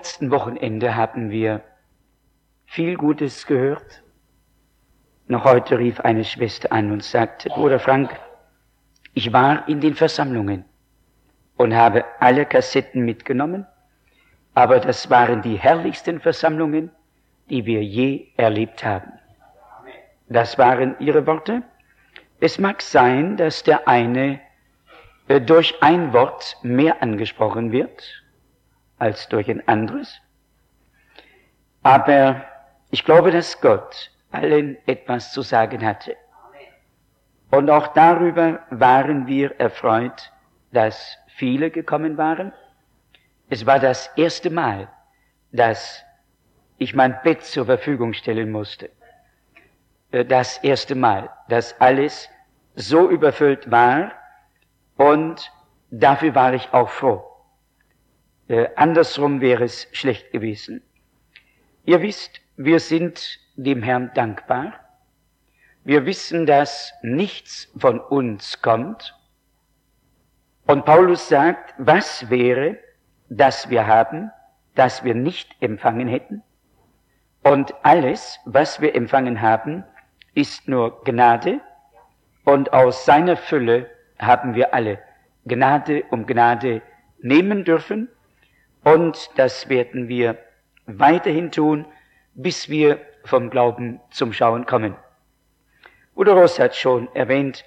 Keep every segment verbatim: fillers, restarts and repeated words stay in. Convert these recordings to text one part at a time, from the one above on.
letzten Wochenende haben wir viel Gutes gehört. Noch heute rief eine Schwester an und sagte, Bruder Frank, ich war in den Versammlungen und habe alle Kassetten mitgenommen, aber das waren die herrlichsten Versammlungen, die wir je erlebt haben. Das waren ihre Worte. Es mag sein, dass der eine äh, durch ein Wort mehr angesprochen wird als durch ein anderes, aber ich glaube, dass Gott allen etwas zu sagen hatte. Und auch darüber waren wir erfreut, dass viele gekommen waren. Es war das erste Mal, dass ich mein Bett zur Verfügung stellen musste. Das erste Mal, dass alles so überfüllt war, und dafür war ich auch froh. Äh, andersrum wäre es schlecht gewesen. Ihr wisst, wir sind dem Herrn dankbar. Wir wissen, dass nichts von uns kommt. Und Paulus sagt, was wäre, das wir haben, das wir nicht empfangen hätten? Und alles, was wir empfangen haben, ist nur Gnade. Und aus seiner Fülle haben wir alle Gnade um Gnade nehmen dürfen. Und das werden wir weiterhin tun, bis wir vom Glauben zum Schauen kommen. Bruder Ross hat schon erwähnt,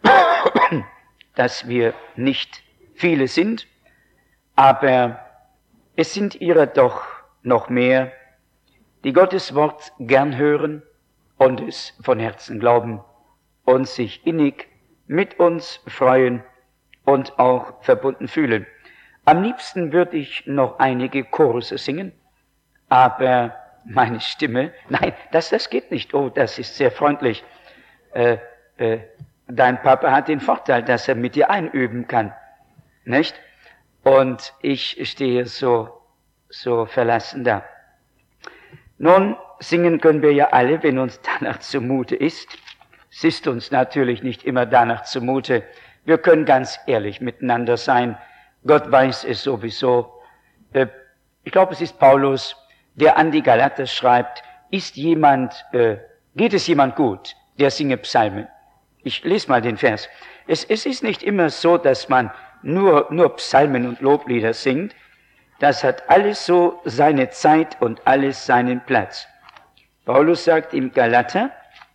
dass wir nicht viele sind, aber es sind ihrer doch noch mehr, die Gottes Wort gern hören und es von Herzen glauben und sich innig mit uns freuen und auch verbunden fühlen. Am liebsten würde ich noch einige Chorus singen, aber meine Stimme, nein, das, das geht nicht. Oh, das ist sehr freundlich. Äh, äh, dein Papa hat den Vorteil, dass er mit dir einüben kann, nicht? Und ich stehe so, so verlassen da. Nun, singen können wir ja alle, wenn uns danach zumute ist. Es ist uns natürlich nicht immer danach zumute. Wir können ganz ehrlich miteinander sein. Gott weiß es sowieso. Äh, ich glaube, es ist Paulus, der an die Galater schreibt, ist jemand, äh, geht es jemand gut, der singe Psalmen. Ich lese mal den Vers. Es, es ist nicht immer so, dass man nur, nur Psalmen und Loblieder singt. Das hat alles so seine Zeit und alles seinen Platz. Paulus sagt im Galater,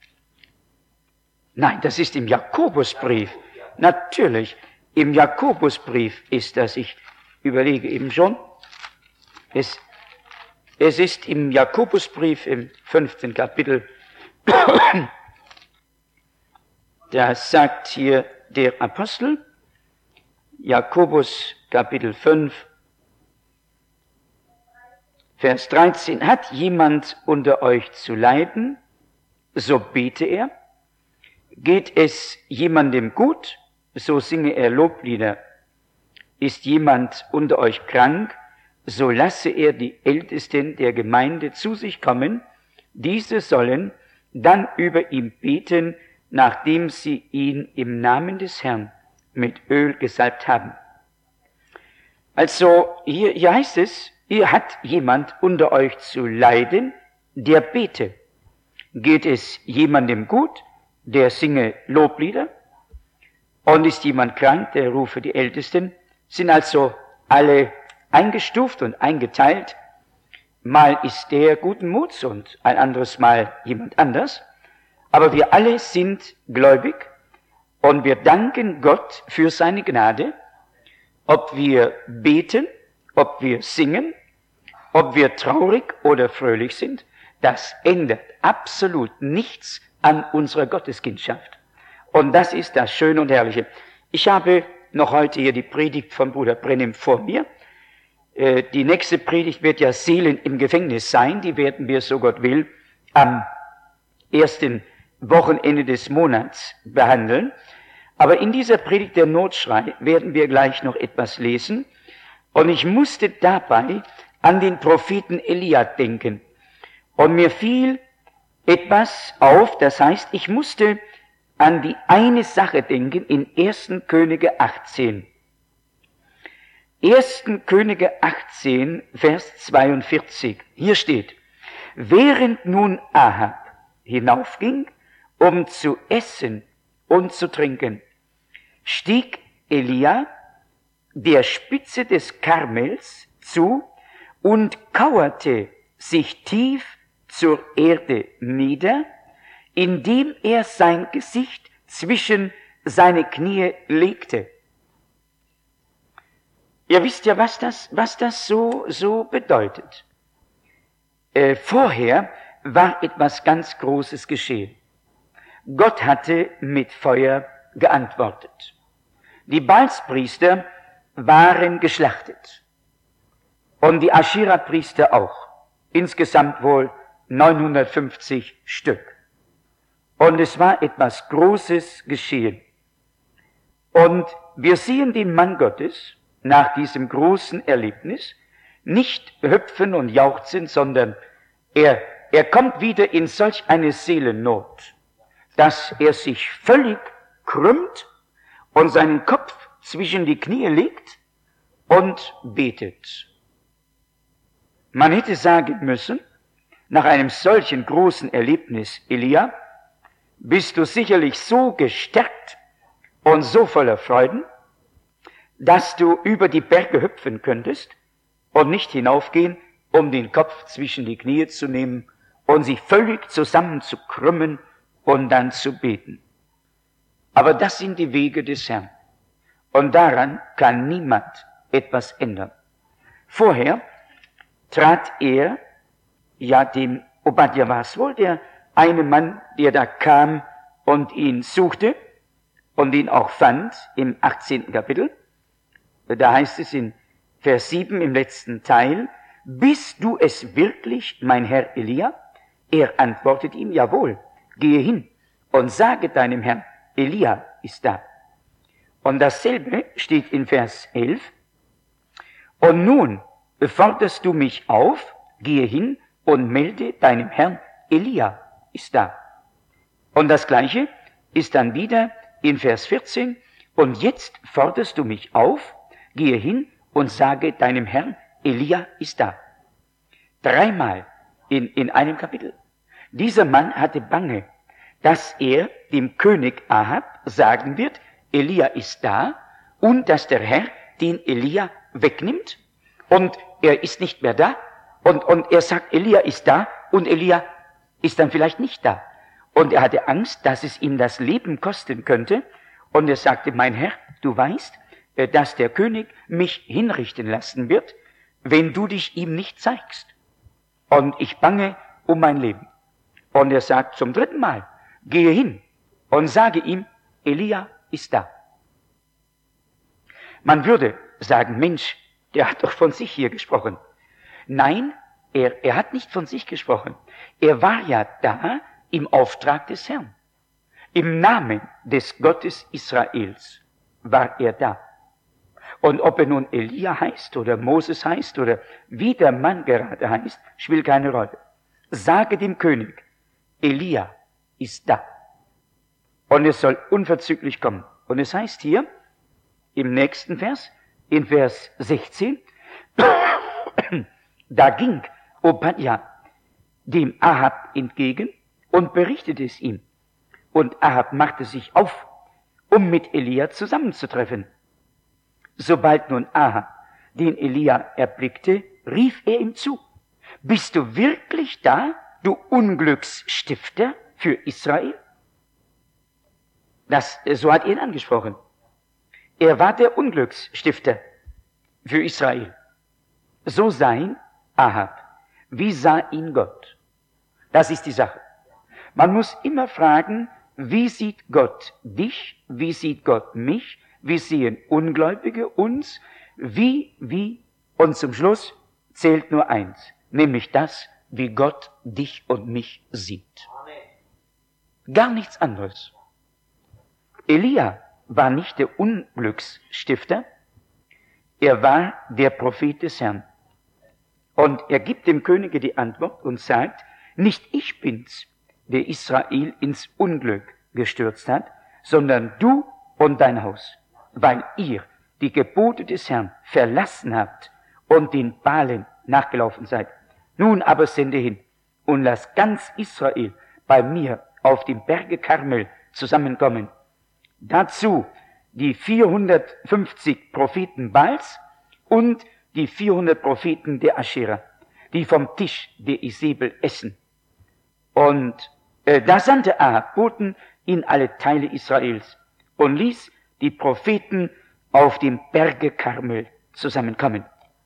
nein, das ist im Jakobusbrief. Natürlich, im Jakobusbrief ist das, ich überlege eben schon, es, es ist im Jakobusbrief im fünften Kapitel, da sagt hier der Apostel, Jakobus Kapitel fünf, Vers dreizehn, hat jemand unter euch zu leiden, so bete er. Geht es jemandem gut, so singe er Loblieder. Ist jemand unter euch krank, so lasse er die Ältesten der Gemeinde zu sich kommen. Diese sollen dann über ihn beten, nachdem sie ihn im Namen des Herrn mit Öl gesalbt haben. Also hier, hier heißt es, ihr hat jemand unter euch zu leiden, der bete. Geht es jemandem gut, der singe Loblieder. Und ist jemand krank, der rufe die Ältesten. Sind also alle eingestuft und eingeteilt. Mal ist der guten Muts und ein anderes Mal jemand anders. Aber wir alle sind gläubig und wir danken Gott für seine Gnade. Ob wir beten, ob wir singen, ob wir traurig oder fröhlich sind, das ändert absolut nichts an unserer Gotteskindschaft. Und das ist das Schöne und Herrliche. Ich habe noch heute hier die Predigt von Bruder Brennim vor mir. Äh, die nächste Predigt wird ja Seelen im Gefängnis sein. Die werden wir, so Gott will, am ersten Wochenende des Monats behandeln. Aber in dieser Predigt der Notschrei werden wir gleich noch etwas lesen. Und ich musste dabei an den Propheten Elia denken. Und mir fiel etwas auf, das heißt, ich musste an die eine Sache denken in ersten Könige achtzehn. ersten Könige achtzehn, Vers zweiundvierzig. Hier steht: Während nun Ahab hinaufging, um zu essen und zu trinken, stieg Elia der Spitze des Karmels zu und kauerte sich tief zur Erde nieder, indem er sein Gesicht zwischen seine Knie legte. Ihr wisst ja, was das, was das so, so bedeutet. Äh, vorher war etwas ganz Großes geschehen. Gott hatte mit Feuer geantwortet. Die Baalspriester waren geschlachtet und die Aschera-Priester auch, insgesamt wohl neunhundertfünfzig Stück. Und es war etwas Großes geschehen. Und wir sehen den Mann Gottes nach diesem großen Erlebnis nicht hüpfen und jauchzen, sondern er, er kommt wieder in solch eine Seelennot, dass er sich völlig krümmt und seinen Kopf zwischen die Knie legt und betet. Man hätte sagen müssen, nach einem solchen großen Erlebnis, Elia, bist du sicherlich so gestärkt und so voller Freuden, dass du über die Berge hüpfen könntest und nicht hinaufgehen, um den Kopf zwischen die Knie zu nehmen und sich völlig zusammenzukrümmen und dann zu beten. Aber das sind die Wege des Herrn. Und daran kann niemand etwas ändern. Vorher trat er, ja dem Obadja war es wohl, der eine Mann, der da kam und ihn suchte und ihn auch fand im achtzehnten Kapitel. Da heißt es in Vers sieben im letzten Teil: Bist du es wirklich, mein Herr Elia? Er antwortet ihm: Jawohl, gehe hin und sage deinem Herrn, Elia ist da. Und dasselbe steht in Vers elf: Und nun forderst du mich auf, gehe hin und melde deinem Herrn, Elia ist da. Und das Gleiche ist dann wieder in Vers vierzehn: Und jetzt forderst du mich auf, gehe hin und sage deinem Herrn, Elia ist da. Dreimal in, in einem Kapitel. Dieser Mann hatte Bange, dass er dem König Ahab sagen wird, Elia ist da, und dass der Herr den Elia wegnimmt und er ist nicht mehr da und, und er sagt, Elia ist da und Elia ist dann vielleicht nicht da. Und er hatte Angst, dass es ihm das Leben kosten könnte, und er sagte, mein Herr, du weißt, dass der König mich hinrichten lassen wird, wenn du dich ihm nicht zeigst. Und ich bange um mein Leben. Und er sagt zum dritten Mal, gehe hin und sage ihm, Elia ist da. Man würde sagen, Mensch, der hat doch von sich hier gesprochen. Nein, er, er hat nicht von sich gesprochen. Er war ja da im Auftrag des Herrn. Im Namen des Gottes Israels war er da. Und ob er nun Elia heißt oder Moses heißt oder wie der Mann gerade heißt, spielt keine Rolle. Sage dem König, Elia ist da. Und es soll unverzüglich kommen. Und es heißt hier im nächsten Vers, in Vers sechzehn, da ging Obadja dem Ahab entgegen und berichtete es ihm. Und Ahab machte sich auf, um mit Elia zusammenzutreffen. Sobald nun Ahab den Elia erblickte, rief er ihm zu, bist du wirklich da, du Unglücksstifter für Israel? Das, so hat er ihn angesprochen. Er war der Unglücksstifter für Israel. So sah ihn Ahab. Wie sah ihn Gott? Das ist die Sache. Man muss immer fragen, wie sieht Gott dich? Wie sieht Gott mich? Wie sehen Ungläubige uns? Wie, wie? Und zum Schluss zählt nur eins, nämlich das, wie Gott dich und mich sieht. Amen. Gar nichts anderes. Elia war nicht der Unglücksstifter, er war der Prophet des Herrn. Und er gibt dem Könige die Antwort und sagt, nicht ich bin's, der Israel ins Unglück gestürzt hat, sondern du und dein Haus, weil ihr die Gebote des Herrn verlassen habt und den Balen nachgelaufen seid. Nun aber sende hin und lasst ganz Israel bei mir auf dem Berge Karmel zusammenkommen. Dazu die vierhundertfünfzig Propheten Baals und die vierhundert Propheten der Aschera, die vom Tisch der Isabel essen. Und äh, da sandte Ahab Boten in alle Teile Israels und ließ die Propheten auf dem Berge Karmel zusammenkommen.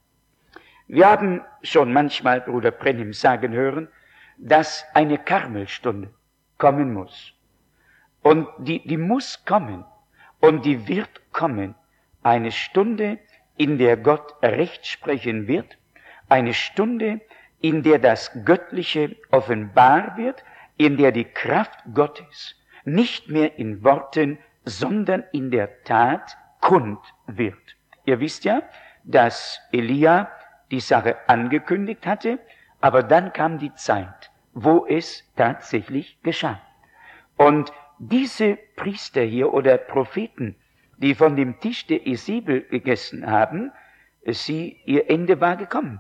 Wir haben schon manchmal Bruder Brenhem sagen hören, dass eine Karmelstunde kommen muss. Und die, die muss kommen und die wird kommen. Eine Stunde, in der Gott Recht sprechen wird, eine Stunde, in der das Göttliche offenbar wird, in der die Kraft Gottes nicht mehr in Worten, sondern in der Tat kund wird. Ihr wisst ja, dass Elia die Sache angekündigt hatte, aber dann kam die Zeit, wo es tatsächlich geschah. Und diese Priester hier oder Propheten, die von dem Tisch der Isabel gegessen haben, sie, ihr Ende war gekommen.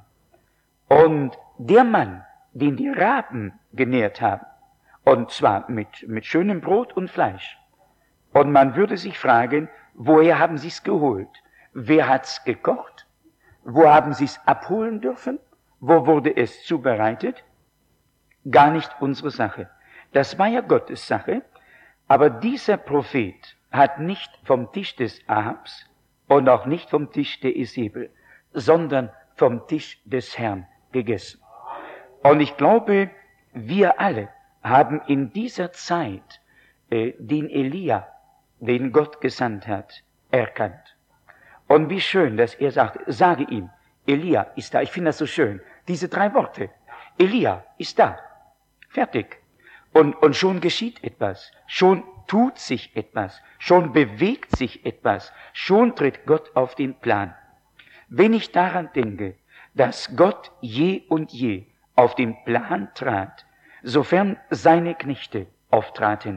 Und der Mann, den die Raben genährt haben, und zwar mit, mit schönem Brot und Fleisch, und man würde sich fragen, woher haben sie es geholt? Wer hat's gekocht? Wo haben sie es abholen dürfen? Wo wurde es zubereitet? Gar nicht unsere Sache. Das war ja Gottes Sache, aber dieser Prophet hat nicht vom Tisch des Ahabs und auch nicht vom Tisch der Isabel, sondern vom Tisch des Herrn gegessen. Und ich glaube, wir alle haben in dieser Zeit äh, den Elia, den Gott gesandt hat, erkannt. Und wie schön, dass er sagt, sage ihm, Elia ist da. Ich finde das so schön, diese drei Worte. Elia ist da. Fertig. Und, und schon geschieht etwas. Schon tut sich etwas. Schon bewegt sich etwas. Schon tritt Gott auf den Plan. Wenn ich daran denke, dass Gott je und je auf den Plan trat, sofern seine Knechte auftraten,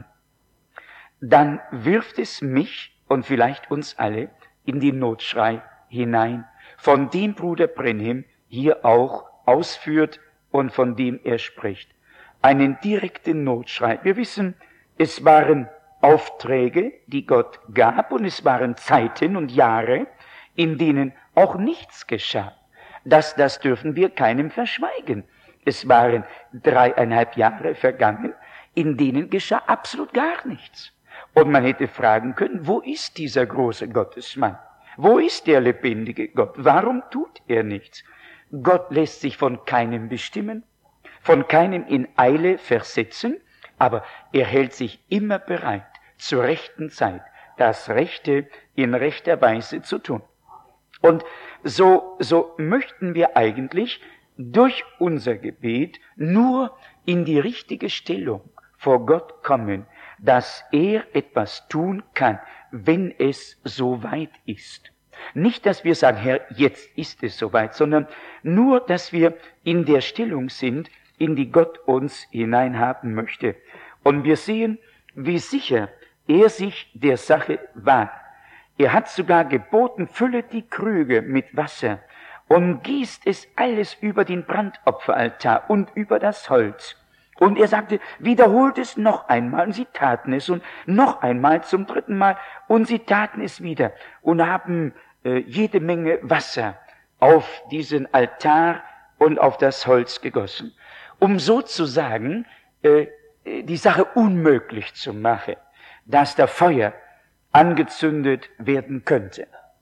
dann wirft es mich und vielleicht uns alle in den Notschrei hinein, von dem Bruder Brenhem hier auch ausführt und von dem er spricht. Einen direkten Notschrei. Wir wissen, es waren Aufträge, die Gott gab, und es waren Zeiten und Jahre, in denen auch nichts geschah. Das, das dürfen wir keinem verschweigen. Es waren dreieinhalb Jahre vergangen, in denen geschah absolut gar nichts. Und man hätte fragen können, wo ist dieser große Gottesmann? Wo ist der lebendige Gott? Warum tut er nichts? Gott lässt sich von keinem bestimmen, von keinem in Eile versetzen, aber er hält sich immer bereit, zur rechten Zeit das Rechte in rechter Weise zu tun. Und so, so möchten wir eigentlich durch unser Gebet nur in die richtige Stellung vor Gott kommen, dass er etwas tun kann, wenn es so weit ist. Nicht, dass wir sagen, Herr, jetzt ist es soweit, sondern nur, dass wir in der Stellung sind, in die Gott uns hineinhaben möchte. Und wir sehen, wie sicher er sich der Sache war. Er hat sogar geboten, fülle die Krüge mit Wasser und gießt es alles über den Brandopferaltar und über das Holz. Und er sagte, wiederholt es noch einmal. Und sie taten es und noch einmal zum dritten Mal. Und sie taten es wieder und haben äh, jede Menge Wasser auf diesen Altar und auf das Holz gegossen. Um sozusagen äh, die Sache unmöglich zu machen, dass da Feuer angezündet werden könnte.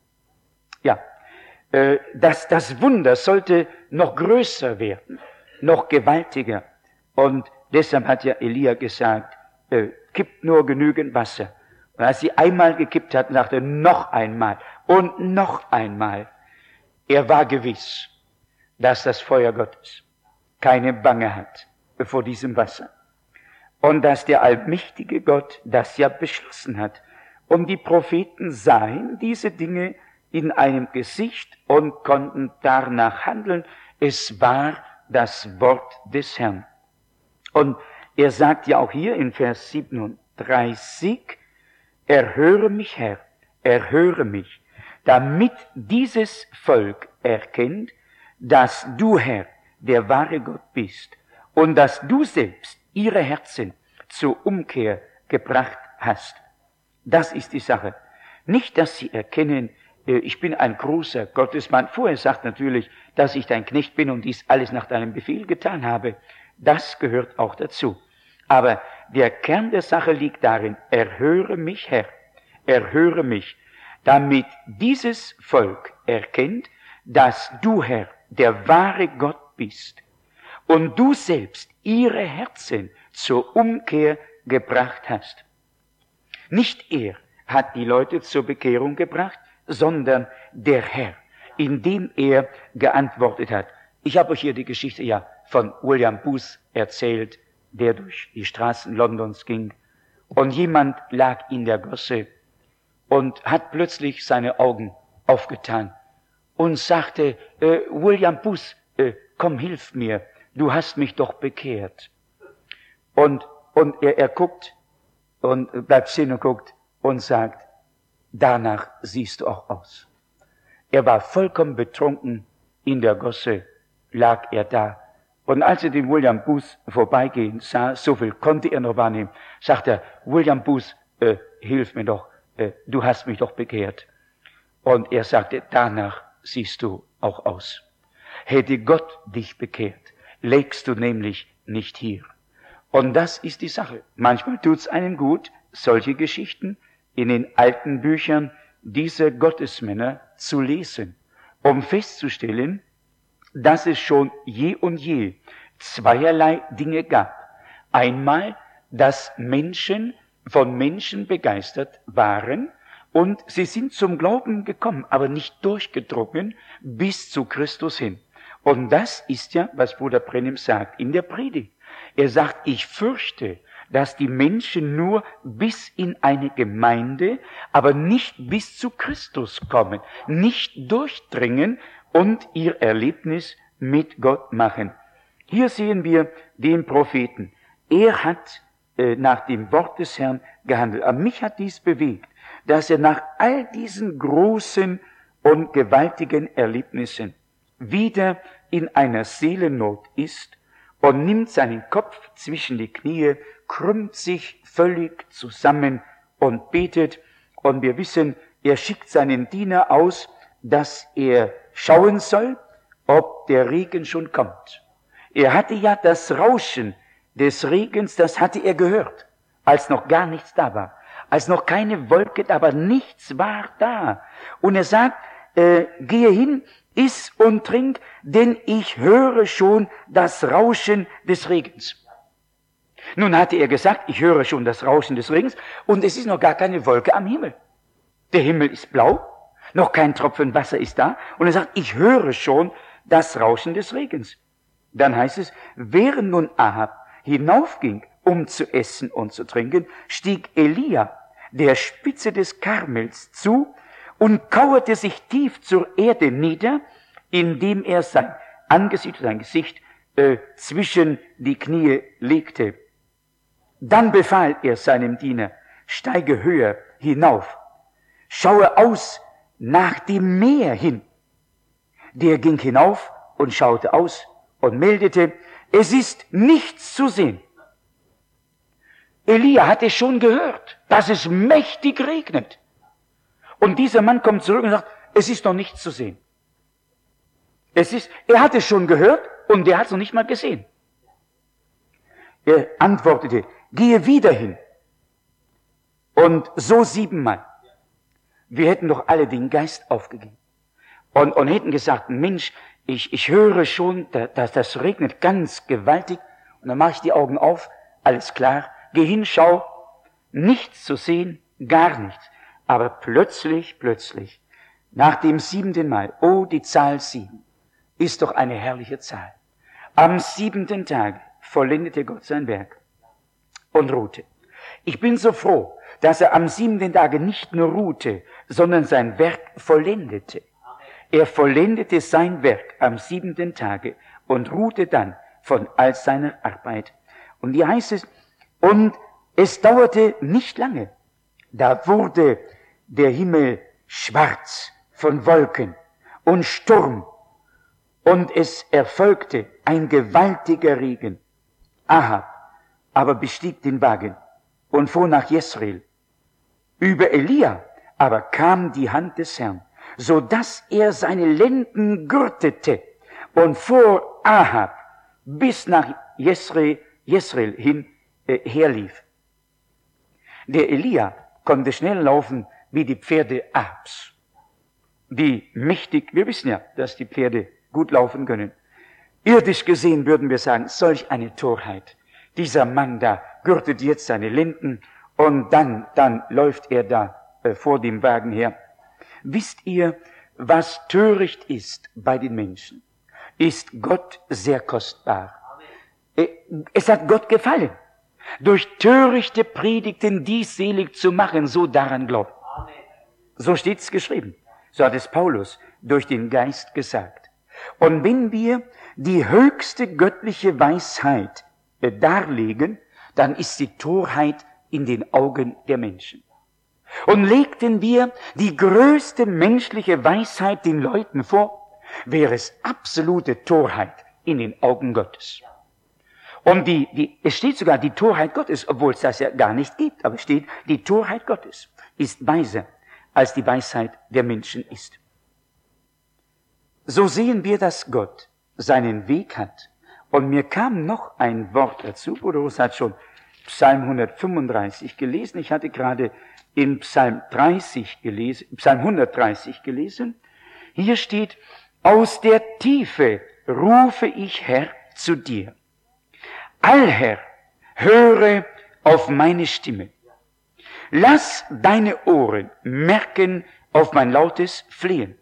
Ja, äh, dass das Wunder sollte noch größer werden, noch gewaltiger. Und deshalb hat ja Elia gesagt, äh, kippt nur genügend Wasser. Und als sie einmal gekippt hatten, sagte er, noch einmal und noch einmal. Er war gewiss, dass das Feuer Gottes keine Bange hat vor diesem Wasser. Und dass der allmächtige Gott das ja beschlossen hat. Und die Propheten sahen diese Dinge in einem Gesicht und konnten danach handeln. Es war das Wort des Herrn. Und er sagt ja auch hier in Vers siebenunddreißig, erhöre mich, Herr, erhöre mich, damit dieses Volk erkennt, dass du, Herr, der wahre Gott bist und dass du selbst ihre Herzen zur Umkehr gebracht hast. Das ist die Sache. Nicht, dass sie erkennen, ich bin ein großer Gottesmann. Vorher sagt natürlich, dass ich dein Knecht bin und dies alles nach deinem Befehl getan habe. Das gehört auch dazu. Aber der Kern der Sache liegt darin, erhöre mich, Herr, erhöre mich, damit dieses Volk erkennt, dass du, Herr, der wahre Gott bist und du selbst ihre Herzen zur Umkehr gebracht hast. Nicht er hat die Leute zur Bekehrung gebracht, sondern der Herr, indem er geantwortet hat. Ich habe euch hier die Geschichte ja von William Booth erzählt, der durch die Straßen Londons ging und jemand lag in der Gosse und hat plötzlich seine Augen aufgetan und sagte, äh, William Booth, äh, komm, hilf mir, du hast mich doch bekehrt. Und, und er, er guckt und bleibt stehen und guckt und sagt, danach siehst du auch aus. Er war vollkommen betrunken, in der Gosse lag er da. Und als er den William Booth vorbeigehen sah, so viel konnte er noch wahrnehmen, sagt er, William Booth, äh, hilf mir doch, äh, du hast mich doch bekehrt. Und er sagte, danach siehst du auch aus. Hätte Gott dich bekehrt, lägst du nämlich nicht hier. Und das ist die Sache. Manchmal tut's einem gut, solche Geschichten in den alten Büchern dieser Gottesmänner zu lesen, um festzustellen, dass es schon je und je zweierlei Dinge gab. Einmal, dass Menschen von Menschen begeistert waren und sie sind zum Glauben gekommen, aber nicht durchgedrungen bis zu Christus hin. Und das ist ja, was Bruder Brennim sagt in der Predigt. Er sagt, ich fürchte, dass die Menschen nur bis in eine Gemeinde, aber nicht bis zu Christus kommen, nicht durchdringen und ihr Erlebnis mit Gott machen. Hier sehen wir den Propheten. Er hat äh, nach dem Wort des Herrn gehandelt. Aber mich hat dies bewegt, dass er nach all diesen großen und gewaltigen Erlebnissen wieder in einer Seelennot ist und nimmt seinen Kopf zwischen die Knie, krümmt sich völlig zusammen und betet. Und wir wissen, er schickt seinen Diener aus, dass er schauen soll, ob der Regen schon kommt. Er hatte ja das Rauschen des Regens, das hatte er gehört, als noch gar nichts da war, als noch keine Wolke da war, nichts war da. Und er sagt, äh, gehe hin, iss und trink, denn ich höre schon das Rauschen des Regens. Nun hatte er gesagt, ich höre schon das Rauschen des Regens und es ist noch gar keine Wolke am Himmel. Der Himmel ist blau, noch kein Tropfen Wasser ist da und er sagt, ich höre schon das Rauschen des Regens. Dann heißt es, während nun Ahab hinaufging, um zu essen und zu trinken, stieg Elia der Spitze des Karmels zu und kauerte sich tief zur Erde nieder, indem er sein Angesicht, sein Gesicht äh, zwischen die Knie legte. Dann befahl er seinem Diener, steige höher hinauf, schaue aus nach dem Meer hin. Der ging hinauf und schaute aus und meldete, es ist nichts zu sehen. Elia hatte schon gehört, dass es mächtig regnet. Und dieser Mann kommt zurück und sagt, es ist noch nichts zu sehen. Es ist, er hat es schon gehört und er hat es noch nicht mal gesehen. Er antwortete, gehe wieder hin. Und so siebenmal. Wir hätten doch alle den Geist aufgegeben. Und, und hätten gesagt, Mensch, ich, ich höre schon, dass das regnet ganz gewaltig. Und dann mache ich die Augen auf, alles klar. Geh hin, schau, nichts zu sehen, gar nichts. Aber plötzlich, plötzlich, nach dem siebenten Mal, oh, die Zahl sieben, ist doch eine herrliche Zahl. Am siebenten Tag vollendete Gott sein Werk und ruhte. Ich bin so froh, dass er am siebenten Tage nicht nur ruhte, sondern sein Werk vollendete. Er vollendete sein Werk am siebenten Tage und ruhte dann von all seiner Arbeit. Und hier heißt es, und es dauerte nicht lange, da wurde der Himmel schwarz, von Wolken und Sturm, und es erfolgte ein gewaltiger Regen. Ahab aber bestieg den Wagen und fuhr nach Jezreel. Über Elia aber kam die Hand des Herrn, so dass er seine Lenden gürtete und vor Ahab bis nach Jezreel, Jezreel hin äh, herlief. Der Elia konnte schnell laufen wie die Pferde Ahabs, die mächtig, wir wissen ja, dass die Pferde gut laufen können. Irdisch gesehen würden wir sagen, solch eine Torheit. Dieser Mann da gürtet jetzt seine Lenden und dann, dann läuft er da äh, vor dem Wagen her. Wisst ihr, was töricht ist bei den Menschen, ist Gott sehr kostbar. Äh, es hat Gott gefallen, durch törichte Predigten dies selig zu machen, so daran glaubt. So steht's geschrieben. So hat es Paulus durch den Geist gesagt. Und wenn wir die höchste göttliche Weisheit äh, darlegen, dann ist die Torheit in den Augen der Menschen. Und legten wir die größte menschliche Weisheit den Leuten vor, wäre es absolute Torheit in den Augen Gottes. Und die, die, es steht sogar die Torheit Gottes, obwohl es das ja gar nicht gibt, aber es steht, die Torheit Gottes ist weiser, als die Weisheit der Menschen ist. So sehen wir, dass Gott seinen Weg hat. Und mir kam noch ein Wort dazu. Bruder Rus hat schon Psalm hundertfünfunddreißig gelesen. Ich hatte gerade in Psalm dreißig gelesen, Psalm hundertdreißig gelesen. Hier steht, aus der Tiefe rufe ich, Herr, zu dir. Allherr, höre auf meine Stimme. Lass deine Ohren merken auf mein lautes Flehen.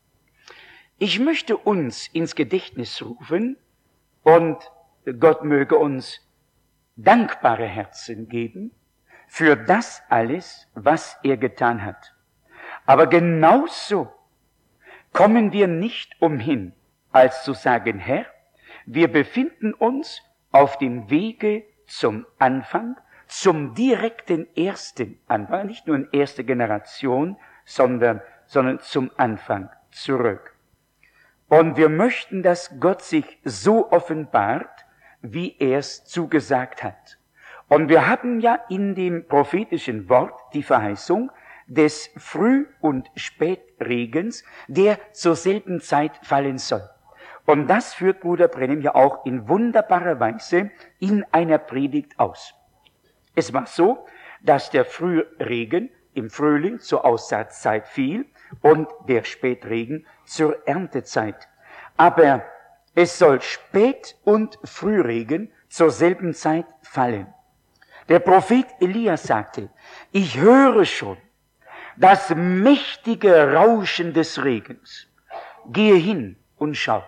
Ich möchte uns ins Gedächtnis rufen, und Gott möge uns dankbare Herzen geben für das alles, was er getan hat. Aber genauso kommen wir nicht umhin, als zu sagen, Herr, wir befinden uns auf dem Wege zum Anfang, zum direkten ersten Anfang, nicht nur in erste Generation, sondern, sondern zum Anfang zurück. Und wir möchten, dass Gott sich so offenbart, wie er es zugesagt hat. Und wir haben ja in dem prophetischen Wort die Verheißung des Früh- und Spätregens, der zur selben Zeit fallen soll. Und das führt Bruder Brennim ja auch in wunderbarer Weise in einer Predigt aus. Es war so, dass der Frühregen im Frühling zur Aussaatzeit fiel und der Spätregen zur Erntezeit. Aber es soll Spät- und Frühregen zur selben Zeit fallen. Der Prophet Elia sagte, ich höre schon das mächtige Rauschen des Regens. Gehe hin und schau.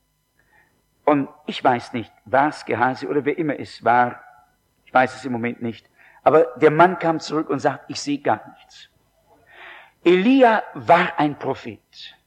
Und ich weiß nicht, war es Gehasi oder wer immer es war, ich weiß es im Moment nicht, aber der Mann kam zurück und sagt, ich sehe gar nichts. Elia war ein Prophet.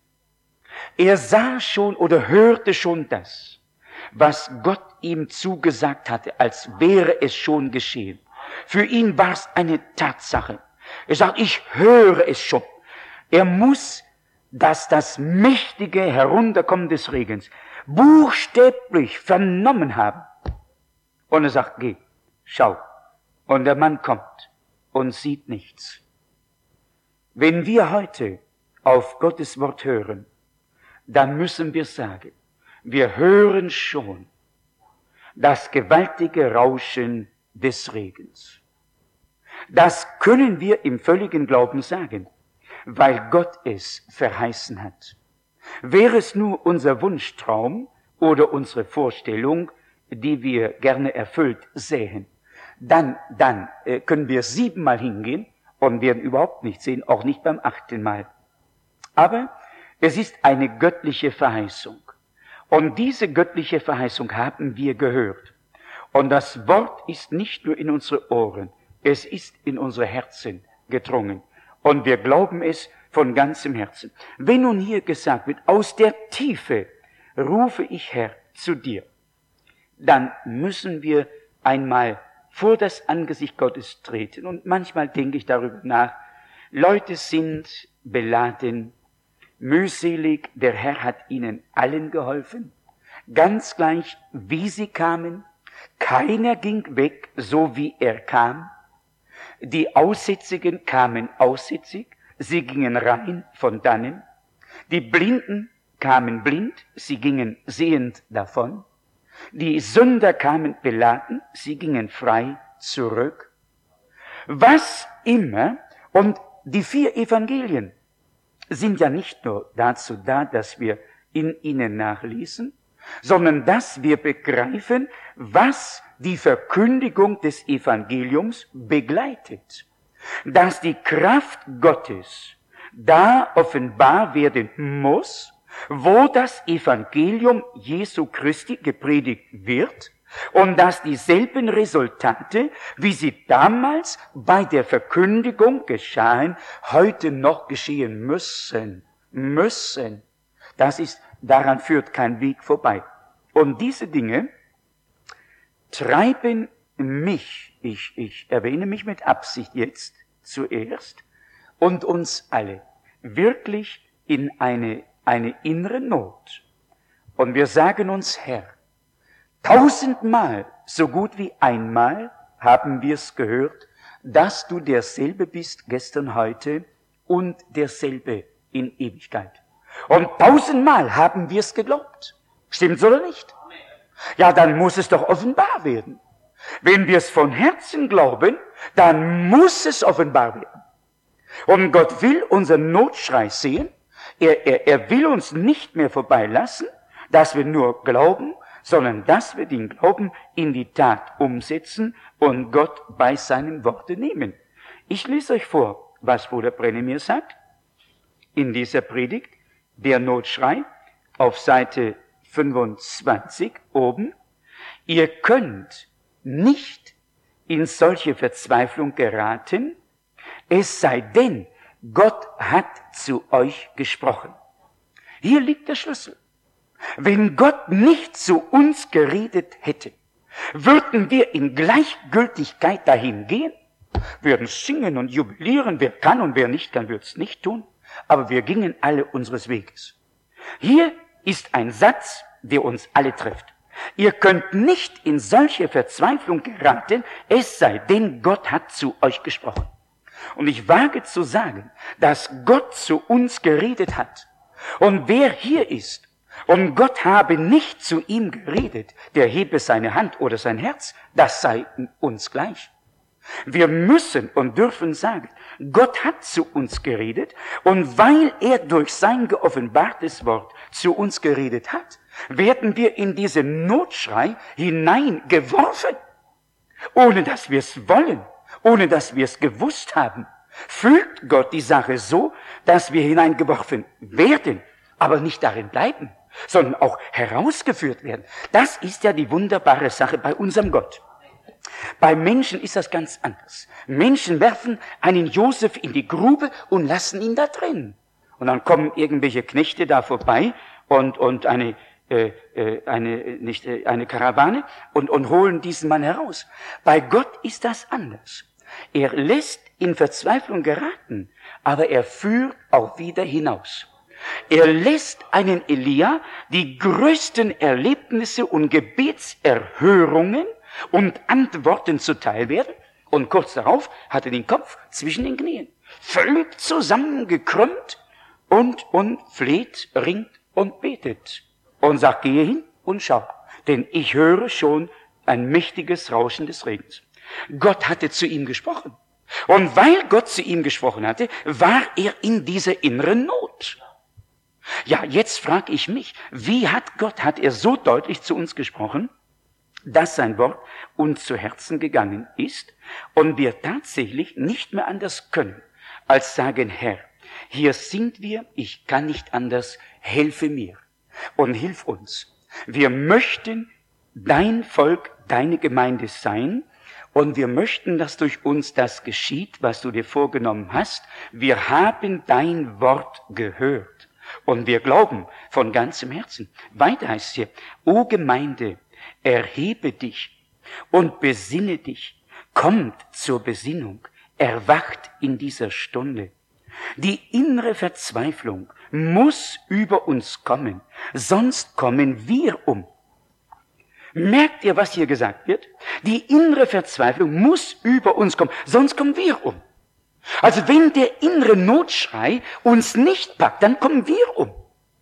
Er sah schon oder hörte schon das, was Gott ihm zugesagt hatte, als wäre es schon geschehen. Für ihn war es eine Tatsache. Er sagt, ich höre es schon. Er muss, dass das mächtige Herunterkommen des Regens buchstäblich vernommen haben. Und er sagt, geh, schau. Und der Mann kommt und sieht nichts. Wenn wir heute auf Gottes Wort hören, dann müssen wir sagen, wir hören schon das gewaltige Rauschen des Regens. Das können wir im völligen Glauben sagen, weil Gott es verheißen hat. Wäre es nur unser Wunschtraum oder unsere Vorstellung, die wir gerne erfüllt sähen, dann, dann äh, können wir siebenmal hingehen und werden überhaupt nichts sehen, auch nicht beim achten Mal. Aber es ist eine göttliche Verheißung. Und diese göttliche Verheißung haben wir gehört. Und das Wort ist nicht nur in unsere Ohren, es ist in unsere Herzen gedrungen. Und wir glauben es von ganzem Herzen. Wenn nun hier gesagt wird, aus der Tiefe rufe ich, Herr, zu dir, dann müssen wir einmal vor das Angesicht Gottes treten. Und manchmal denke ich darüber nach, Leute sind beladen, mühselig, der Herr hat ihnen allen geholfen, ganz gleich, wie sie kamen. Keiner ging weg, so wie er kam. Die Aussätzigen kamen aussätzig, sie gingen rein von dannen. Die Blinden kamen blind, sie gingen sehend davon. Die Sünder kamen beladen, sie gingen frei zurück. Was immer, und die vier Evangelien sind ja nicht nur dazu da, dass wir in ihnen nachlesen, sondern dass wir begreifen, was die Verkündigung des Evangeliums begleitet. Dass die Kraft Gottes da offenbar werden muss, wo das Evangelium Jesu Christi gepredigt wird, und dass dieselben Resultate, wie sie damals bei der Verkündigung geschahen, heute noch geschehen müssen. Müssen. Das ist, daran führt kein Weg vorbei. Und diese Dinge treiben mich, ich, ich erwähne mich mit Absicht jetzt zuerst, und uns alle wirklich in eine, eine innere Not. Und wir sagen uns, Herr, tausendmal, so gut wie einmal haben wir es gehört, dass du derselbe bist gestern, heute und derselbe in Ewigkeit. Und tausendmal haben wir es geglaubt. Stimmt's oder nicht? Ja, dann muss es doch offenbar werden. Wenn wir es von Herzen glauben, dann muss es offenbar werden. Und Gott will unseren Notschrei sehen. Er, er, er will uns nicht mehr vorbeilassen, dass wir nur glauben, sondern dass wir den Glauben in die Tat umsetzen und Gott bei seinem Worte nehmen. Ich lese euch vor, was Bruder Brenne mir sagt, in dieser Predigt, der Notschrei, auf Seite fünfundzwanzig oben. Ihr könnt nicht in solche Verzweiflung geraten, es sei denn, Gott hat zu euch gesprochen. Hier liegt der Schlüssel. Wenn Gott nicht zu uns geredet hätte, würden wir in Gleichgültigkeit dahin gehen, würden singen und jubilieren, wer kann und wer nicht kann, wird es nicht tun, aber wir gingen alle unseres Weges. Hier ist ein Satz, der uns alle trifft. Ihr könnt nicht in solche Verzweiflung geraten, es sei denn, Gott hat zu euch gesprochen. Und ich wage zu sagen, dass Gott zu uns geredet hat. Und wer hier ist, und Gott habe nicht zu ihm geredet, der hebe seine Hand oder sein Herz, das sei uns gleich. Wir müssen und dürfen sagen, Gott hat zu uns geredet, und weil er durch sein geoffenbartes Wort zu uns geredet hat, werden wir in diesen Notschrei hineingeworfen, ohne dass wir es wollen, ohne dass wir es gewusst haben. Fügt Gott die Sache so, dass wir hineingeworfen werden, aber nicht darin bleiben, sondern auch herausgeführt werden. Das ist ja die wunderbare Sache bei unserem Gott. Bei Menschen ist das ganz anders. Menschen werfen einen Josef in die Grube und lassen ihn da drin. Und dann kommen irgendwelche Knechte da vorbei und, und eine, äh, eine, nicht, äh, eine Karawane und, und holen diesen Mann heraus. Bei Gott ist das anders. Er lässt in Verzweiflung geraten, aber er führt auch wieder hinaus. Er lässt einen Elia die größten Erlebnisse und Gebetserhörungen und Antworten zuteil werden, und kurz darauf hat er den Kopf zwischen den Knien, völlig zusammengekrümmt und, und fleht, ringt und betet und sagt, gehe hin und schau, denn ich höre schon ein mächtiges Rauschen des Regens. Gott hatte zu ihm gesprochen. Und weil Gott zu ihm gesprochen hatte, war er in dieser inneren Not. Ja, jetzt frage ich mich, wie hat Gott, hat er so deutlich zu uns gesprochen, dass sein Wort uns zu Herzen gegangen ist und wir tatsächlich nicht mehr anders können, als sagen, Herr, hier sind wir, ich kann nicht anders, helfe mir und hilf uns. Wir möchten dein Volk, deine Gemeinde sein, und wir möchten, dass durch uns das geschieht, was du dir vorgenommen hast. Wir haben dein Wort gehört und wir glauben von ganzem Herzen. Weiter heißt es hier, O Gemeinde, erhebe dich und besinne dich, kommt zur Besinnung, erwacht in dieser Stunde. Die innere Verzweiflung muss über uns kommen, sonst kommen wir um. Merkt ihr, was hier gesagt wird? Die innere Verzweiflung muss über uns kommen, sonst kommen wir um. Also wenn der innere Notschrei uns nicht packt, dann kommen wir um.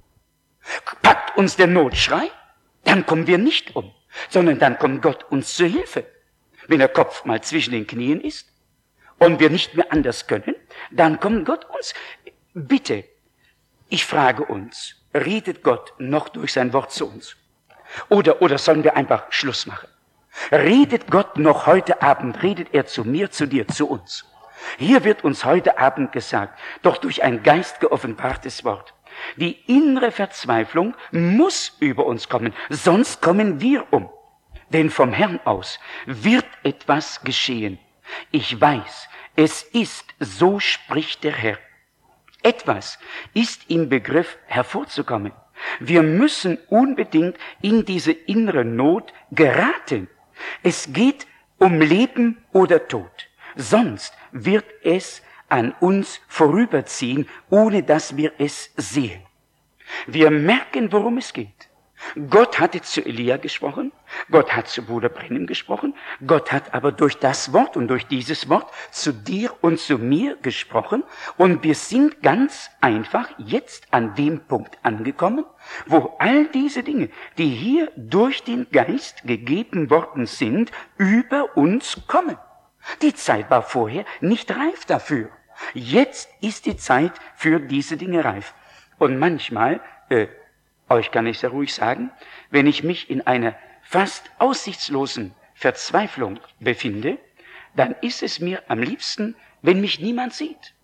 Packt uns der Notschrei, dann kommen wir nicht um, sondern dann kommt Gott uns zur Hilfe. Wenn der Kopf mal zwischen den Knien ist und wir nicht mehr anders können, dann kommt Gott uns. Bitte, ich frage uns, redet Gott noch durch sein Wort zu uns? Oder, oder sollen wir einfach Schluss machen? Redet Gott noch heute Abend, redet er zu mir, zu dir, zu uns? Hier wird uns heute Abend gesagt, doch durch ein Geist geoffenbartes Wort. Die innere Verzweiflung muss über uns kommen, sonst kommen wir um. Denn vom Herrn aus wird etwas geschehen. Ich weiß, es ist, so spricht der Herr. Etwas ist im Begriff hervorzukommen. Wir müssen unbedingt in diese innere Not geraten. Es geht um Leben oder Tod. Sonst wird es an uns vorüberziehen, ohne dass wir es sehen. Wir merken, worum es geht. Gott hatte zu Elia gesprochen, Gott hat zu Bruder Brennim gesprochen, Gott hat aber durch das Wort und durch dieses Wort zu dir und zu mir gesprochen und wir sind ganz einfach jetzt an dem Punkt angekommen, wo all diese Dinge, die hier durch den Geist gegeben worden sind, über uns kommen. Die Zeit war vorher nicht reif dafür. Jetzt ist die Zeit für diese Dinge reif. Und manchmal, äh, euch kann ich sehr ruhig sagen, wenn ich mich in einer fast aussichtslosen Verzweiflung befinde, dann ist es mir am liebsten, wenn mich niemand sieht.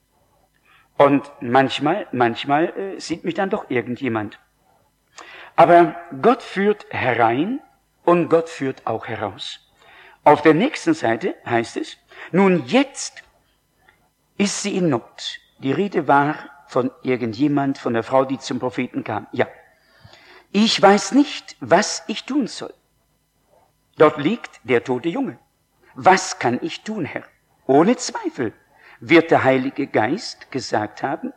Und manchmal, manchmal äh, sieht mich dann doch irgendjemand. Aber Gott führt herein und Gott führt auch heraus. Auf der nächsten Seite heißt es, nun jetzt ist sie in Not. Die Rede war von irgendjemand, von der Frau, die zum Propheten kam. Ja. Ich weiß nicht, was ich tun soll. Dort liegt der tote Junge. Was kann ich tun, Herr? Ohne Zweifel wird der Heilige Geist gesagt haben,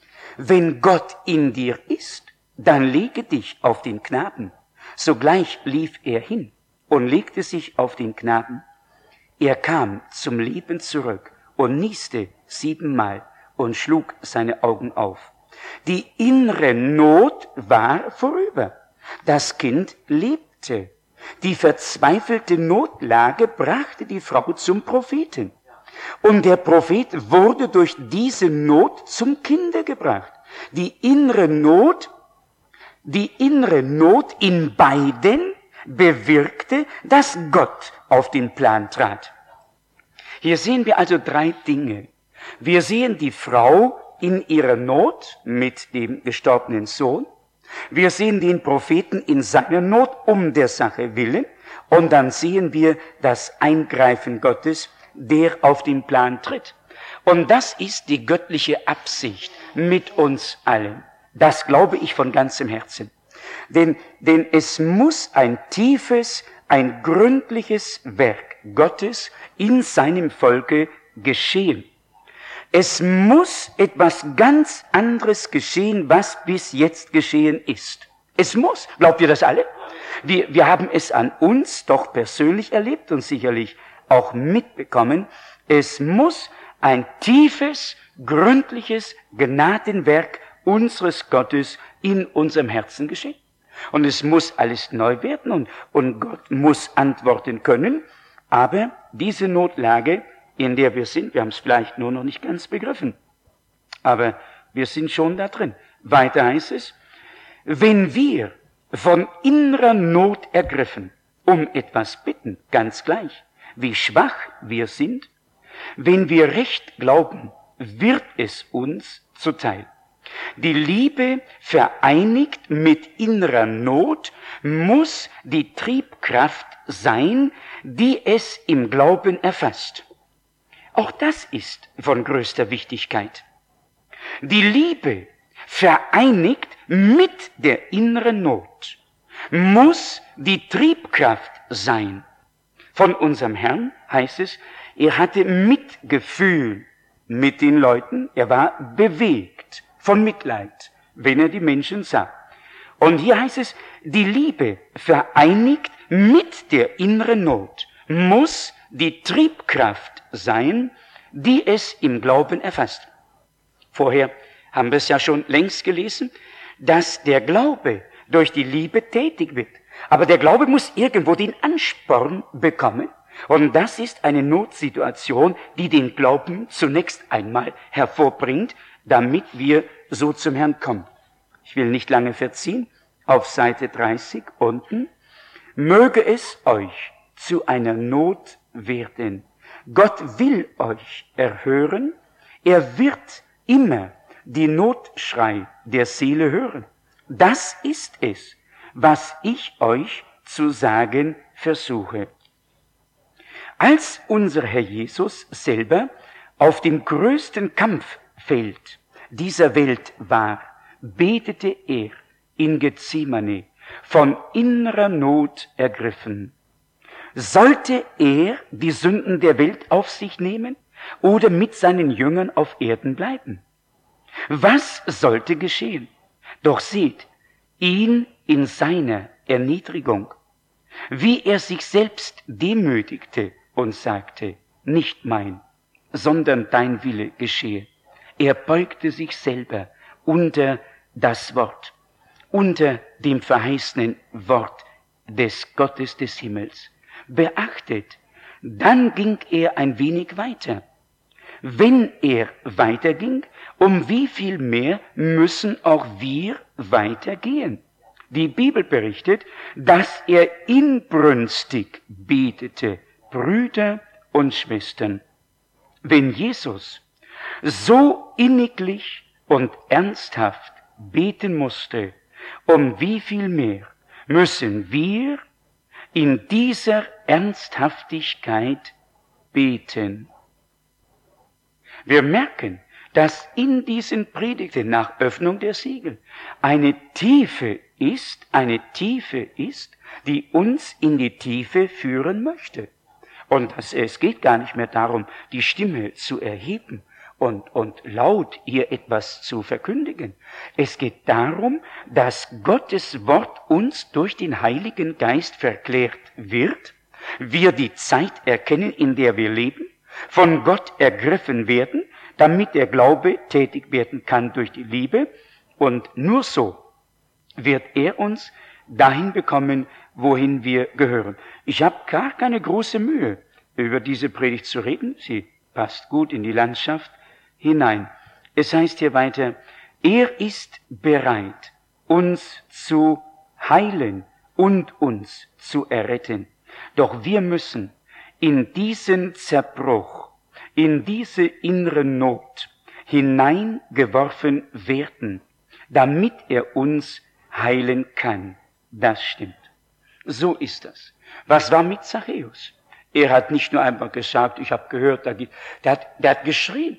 wenn Gott in dir ist, dann lege dich auf den Knaben. Sogleich lief er hin und legte sich auf den Knaben. Er kam zum Leben zurück und nieste siebenmal und schlug seine Augen auf. Die innere Not war vorüber. Das Kind lebte. Die verzweifelte Notlage brachte die Frau zum Propheten. Und der Prophet wurde durch diese Not zum Kinde gebracht. Die innere Not, die innere Not in beiden bewirkte, dass Gott auf den Plan trat. Hier sehen wir also drei Dinge. Wir sehen die Frau in ihrer Not mit dem gestorbenen Sohn. Wir sehen den Propheten in seiner Not um der Sache willen. Und dann sehen wir das Eingreifen Gottes, der auf den Plan tritt. Und das ist die göttliche Absicht mit uns allen. Das glaube ich von ganzem Herzen. Denn, denn es muss ein tiefes, ein gründliches Werk Gottes in seinem Volke geschehen. Es muss etwas ganz anderes geschehen, was bis jetzt geschehen ist. Es muss. Glaubt ihr das alle? Wir, wir haben es an uns doch persönlich erlebt und sicherlich auch mitbekommen. Es muss ein tiefes, gründliches Gnadenwerk unseres Gottes in unserem Herzen geschehen. Und es muss alles neu werden und, und Gott muss antworten können. Aber diese Notlage, in der wir sind, wir haben es vielleicht nur noch nicht ganz begriffen, aber wir sind schon da drin. Weiter heißt es, wenn wir von innerer Not ergriffen um etwas bitten, ganz gleich, wie schwach wir sind, wenn wir recht glauben, wird es uns zuteil. Die Liebe vereinigt mit innerer Not muss die Triebkraft sein, die es im Glauben erfasst. Auch das ist von größter Wichtigkeit. Die Liebe vereinigt mit der inneren Not muss die Triebkraft sein. Von unserem Herrn heißt es, er hatte Mitgefühl mit den Leuten, er war bewegt von Mitleid, wenn er die Menschen sah. Und hier heißt es, die Liebe vereinigt mit der inneren Not muss die Triebkraft sein, die es im Glauben erfasst. Vorher haben wir es ja schon längst gelesen, dass der Glaube durch die Liebe tätig wird. Aber der Glaube muss irgendwo den Ansporn bekommen. Und das ist eine Notsituation, die den Glauben zunächst einmal hervorbringt, damit wir so zum Herrn kommen. Ich will nicht lange verziehen. Auf Seite dreißig unten. Möge es euch zu einer Not werden. Gott will euch erhören. Er wird immer die Notschrei der Seele hören. Das ist es, was ich euch zu sagen versuche. Als unser Herr Jesus selber auf dem größten Kampffeld dieser Welt war, betete er in Gethsemane, von innerer Not ergriffen. Sollte er die Sünden der Welt auf sich nehmen oder mit seinen Jüngern auf Erden bleiben? Was sollte geschehen? Doch seht, ihn in seiner Erniedrigung, wie er sich selbst demütigte und sagte, nicht mein, sondern dein Wille geschehe. Er beugte sich selber unter das Wort, unter dem verheißenen Wort des Gottes des Himmels. Beachtet, dann ging er ein wenig weiter. Wenn er weiterging, um wie viel mehr müssen auch wir weitergehen? Die Bibel berichtet, dass er inbrünstig betete, Brüder und Schwestern. Wenn Jesus so inniglich und ernsthaft beten musste, um wie viel mehr müssen wir in dieser Ernsthaftigkeit beten. Wir merken, dass in diesen Predigten nach Öffnung der Siegel eine Tiefe ist, eine Tiefe ist, die uns in die Tiefe führen möchte. Und das, es geht gar nicht mehr darum, die Stimme zu erheben und, und laut hier etwas zu verkündigen. Es geht darum, dass Gottes Wort uns durch den Heiligen Geist verklärt wird, wir die Zeit erkennen, in der wir leben, von Gott ergriffen werden, damit der Glaube tätig werden kann durch die Liebe. Und nur so wird er uns dahin bekommen, wohin wir gehören. Ich habe gar keine große Mühe, über diese Predigt zu reden. Sie passt gut in die Landschaft hinein. Es heißt hier weiter, er ist bereit, uns zu heilen und uns zu erretten. Doch wir müssen in diesen Zerbruch, in diese innere Not hineingeworfen werden, damit er uns heilen kann. Das stimmt. So ist das. Was war mit Zachäus? Er hat nicht nur einfach gesagt, ich habe gehört, da gibt, der hat, der hat geschrien.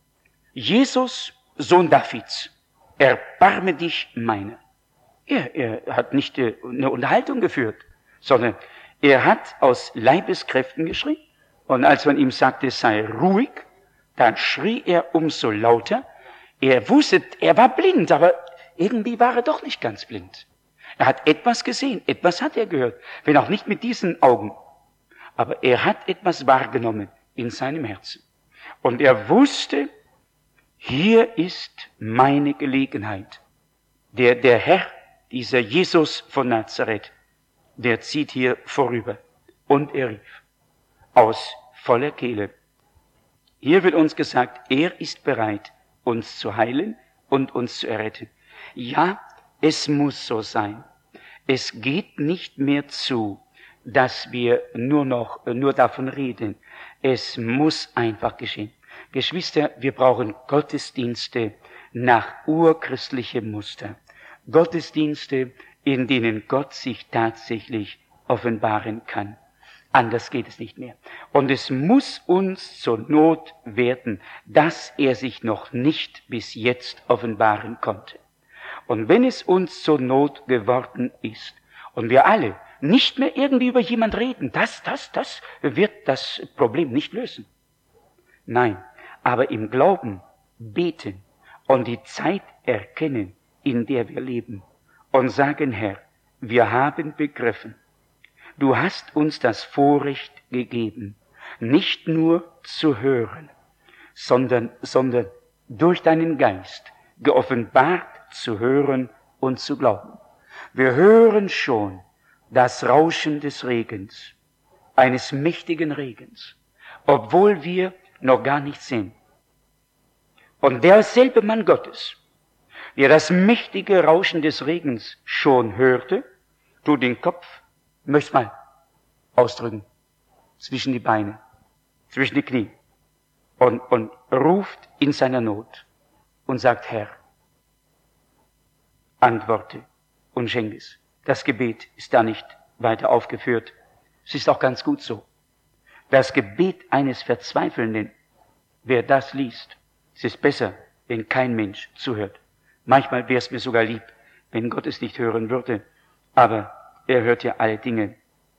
Jesus, Sohn Davids, erbarme dich meiner. Er, er hat nicht eine Unterhaltung geführt, sondern er hat aus Leibeskräften geschrien. Und als man ihm sagte, sei ruhig, dann schrie er umso lauter. Er wusste, er war blind, aber irgendwie war er doch nicht ganz blind. Er hat etwas gesehen, etwas hat er gehört, wenn auch nicht mit diesen Augen. Aber er hat etwas wahrgenommen in seinem Herzen. Und er wusste, hier ist meine Gelegenheit. Der, der Herr, dieser Jesus von Nazareth, der zieht hier vorüber. Und er rief aus voller Kehle. Hier wird uns gesagt, er ist bereit, uns zu heilen und uns zu erretten. Ja, es muss so sein. Es geht nicht mehr zu, dass wir nur noch, nur davon reden. Es muss einfach geschehen. Geschwister, wir brauchen Gottesdienste nach urchristlichem Muster. Gottesdienste, in denen Gott sich tatsächlich offenbaren kann. Anders geht es nicht mehr. Und es muss uns zur Not werden, dass er sich noch nicht bis jetzt offenbaren konnte. Und wenn es uns zur Not geworden ist und wir alle nicht mehr irgendwie über jemand reden, das, das, das wird das Problem nicht lösen. Nein, aber im Glauben beten und die Zeit erkennen, in der wir leben und sagen, Herr, wir haben begriffen, du hast uns das Vorrecht gegeben, nicht nur zu hören, sondern, sondern durch deinen Geist geoffenbart zu hören und zu glauben. Wir hören schon das Rauschen des Regens, eines mächtigen Regens, obwohl wir noch gar nicht sehen. Und derselbe Mann Gottes, der das mächtige Rauschen des Regens schon hörte, tut den Kopf, möcht's mal ausdrücken, zwischen die Beine, zwischen die Knie und, und ruft in seiner Not und sagt, Herr, antworte und schenke es. Das Gebet ist da nicht weiter aufgeführt. Es ist auch ganz gut so. Das Gebet eines Verzweifelnden, wer das liest, es ist besser, wenn kein Mensch zuhört. Manchmal wäre es mir sogar lieb, wenn Gott es nicht hören würde, aber er hört ja alle Dinge.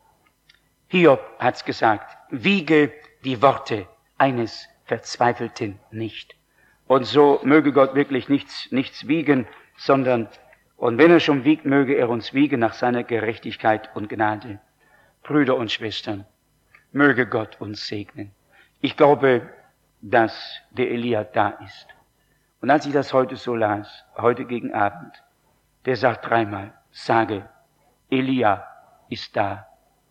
Hiob hat's gesagt, wiege die Worte eines Verzweifelten nicht. Und so möge Gott wirklich nichts, nichts wiegen, sondern, und wenn er schon wiegt, möge er uns wiegen nach seiner Gerechtigkeit und Gnade. Brüder und Schwestern, möge Gott uns segnen. Ich glaube, dass der Elia da ist. Und als ich das heute so las, heute gegen Abend, der sagt dreimal, sage, Elia ist da.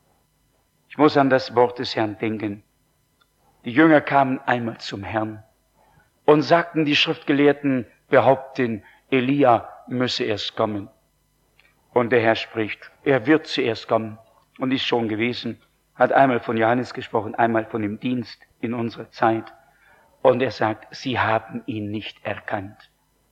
Ich muss an das Wort des Herrn denken. Die Jünger kamen einmal zum Herrn und sagten, die Schriftgelehrten behaupten, Elia müsse erst kommen. Und der Herr spricht, er wird zuerst kommen und ist schon gewesen, hat einmal von Johannes gesprochen, einmal von dem Dienst in unserer Zeit. Und er sagt, sie haben ihn nicht erkannt.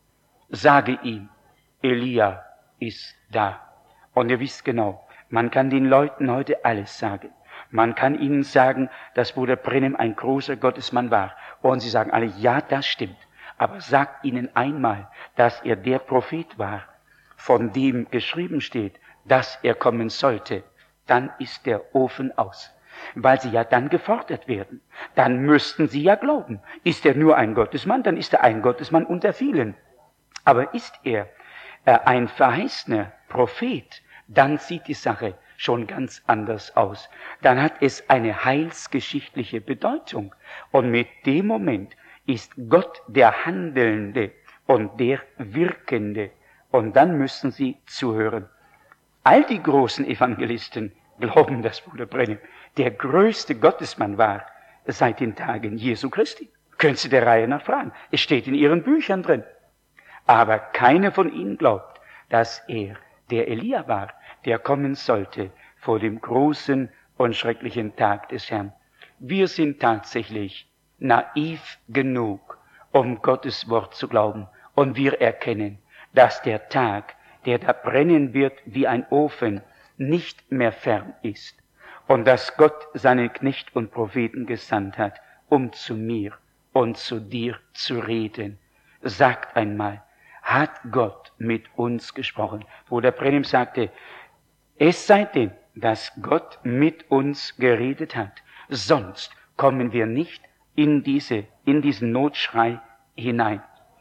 Sage ihm, Elia ist da. Und ihr wisst genau, man kann den Leuten heute alles sagen. Man kann ihnen sagen, dass Bruder Brennem ein großer Gottesmann war. Und sie sagen alle, ja, das stimmt. Aber sagt ihnen einmal, dass er der Prophet war, von dem geschrieben steht, dass er kommen sollte. Dann ist der Ofen aus. Weil sie ja dann gefordert werden. Dann müssten sie ja glauben. Ist er nur ein Gottesmann, dann ist er ein Gottesmann unter vielen. Aber ist er äh, ein verheißener Prophet, dann sieht die Sache schon ganz anders aus. Dann hat es eine heilsgeschichtliche Bedeutung. Und mit dem Moment ist Gott der Handelnde und der Wirkende. Und dann müssen sie zuhören. All die großen Evangelisten glauben, dass Bruder Brennem der größte Gottesmann war seit den Tagen Jesu Christi. Können Sie der Reihe nach fragen. Es steht in Ihren Büchern drin. Aber keiner von ihnen glaubt, dass er der Elia war, der kommen sollte vor dem großen und schrecklichen Tag des Herrn. Wir sind tatsächlich naiv genug, um Gottes Wort zu glauben. Und wir erkennen, dass der Tag, der da brennen wird wie ein Ofen, nicht mehr fern ist. Und dass Gott seinen Knecht und Propheten gesandt hat, um zu mir und zu dir zu reden. Sagt einmal, hat Gott mit uns gesprochen? Bruder Brennem sagte, es sei denn, dass Gott mit uns geredet hat, sonst kommen wir nicht in diese, in diesen Notschrei hinein.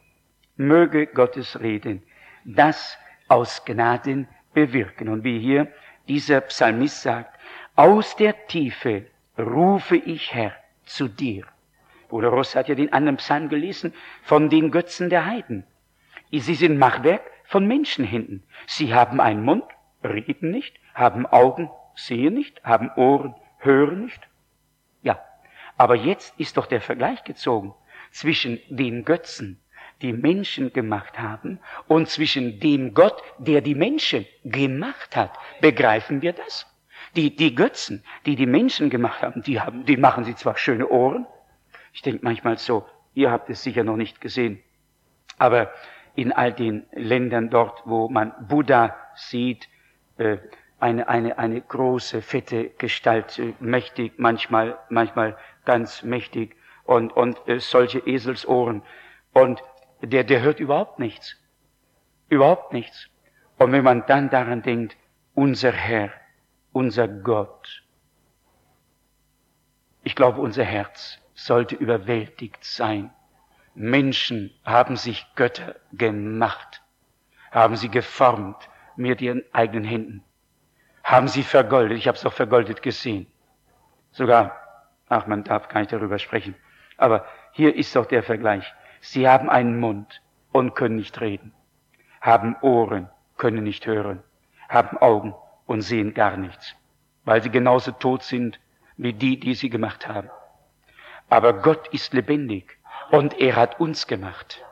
Möge Gottes Reden das aus Gnaden bewirken. Und wie hier dieser Psalmist sagt, aus der Tiefe rufe ich, Herr, zu dir. Bruder Ross hat ja den anderen Psalm gelesen von den Götzen der Heiden. Sie sind Machwerk von Menschenhänden. Sie haben einen Mund, reden nicht, haben Augen, sehen nicht, haben Ohren, hören nicht. Ja, aber jetzt ist doch der Vergleich gezogen zwischen den Götzen, die Menschen gemacht haben, und zwischen dem Gott, der die Menschen gemacht hat. Begreifen wir das? Die, die Götzen, die die Menschen gemacht haben, die haben, die machen sie zwar schöne Ohren. Ich denke manchmal so, ihr habt es sicher noch nicht gesehen, aber in all den Ländern dort, wo man Buddha sieht, äh, eine, eine, eine große, fette Gestalt, äh, mächtig, manchmal, manchmal ganz mächtig, und, und äh, solche Eselsohren, und der, der hört überhaupt nichts. Überhaupt nichts. Und wenn man dann daran denkt, unser Herr, unser Gott, ich glaube, unser Herz sollte überwältigt sein. Menschen haben sich Götter gemacht, haben sie geformt mit ihren eigenen Händen, haben sie vergoldet. Ich habe es auch vergoldet gesehen. Sogar, ach, man darf gar nicht darüber sprechen, aber hier ist doch der Vergleich. Sie haben einen Mund und können nicht reden, haben Ohren, können nicht hören, haben Augen und sehen gar nichts, weil sie genauso tot sind wie die, die sie gemacht haben. Aber Gott ist lebendig und er hat uns gemacht.